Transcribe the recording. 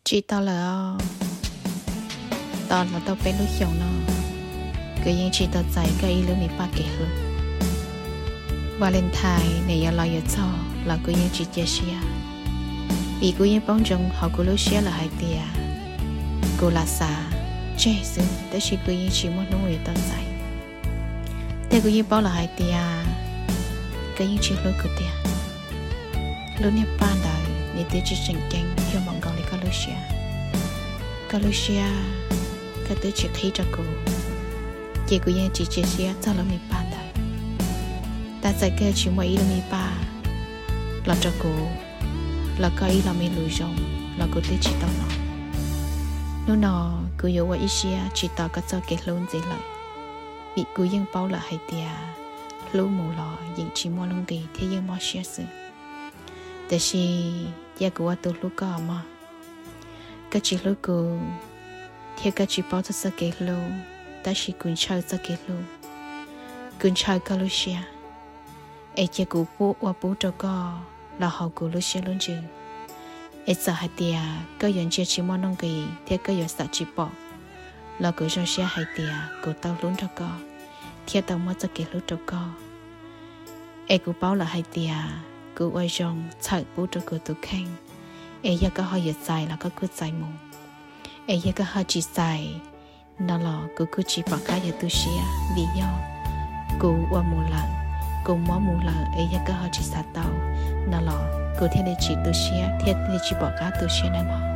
Chỉ tao là tao phải lúc chồng nó cứ những chỉ tao dạy cái ý lúc mình ba kể hơn Valentine này giờ lo giờ cho là cứ những chỉ chia sẻ vì cứ những bóng trong họ cứ lúc sẻ là hai tia cô là xa chết rồiแต่chỉ cứ những chỉ muốn nuôi tao dạyแต่cứ những bóng là hai tia cái những chỉ lúc cứ tia lúc này ban đầuนี่ที่จะจังจังที่มองกองเลยก็รู้เชียก็ตัวจะขี้จักกูเกี่ยวกับยังจีเชียจะเรามีบ้านได้แต่ใจแกชิมว่าอีเรามีบ้านเราจักกูเราก็อีเราไม่รู้จงเราก็ตัวจีตอนนู้นกูอยู่ว่าอีเชียจีตอก็จะเกิดล้นใจเลยบีกูยังเป้าละให้เตียรู้หมู่หล่อยังชิมว่าลงดีที่ยังมอเชียซึ่งแต่ชีgiờ của tôi lúc có mà cái chị lúc cô thì cái chị bảo tôi sẽ kể luôn ta chỉ cũng chơi sẽ kể luôn cũng chơi cái lúc xưa ấy giờ của bố cho con là họ của lúc xưa luôn chứ ấy giờ hai tia cái chuyện chưa chỉ mong nông kỳ thì cái chuyện sẽ chỉ bỏ là của cho xưa hai tia của tao luôn cho con thì tao mới sẽ kể lúc cho con ấy của bảo là hai tia cứ quay rong chạy bố cho cô tụi khang ấy giờ có hơi giật dài là có cứ dài mù ấy giờ có hơi chỉ dài nó là cứ chỉ bỏ cái giờ tôi xia vì do cô qua mù lần cô mó mù lần ấy giờ có hơi chỉ xa tàu nó là cô theo để chỉ tôi xia theo để chỉ bỏ cái tôi xia này mà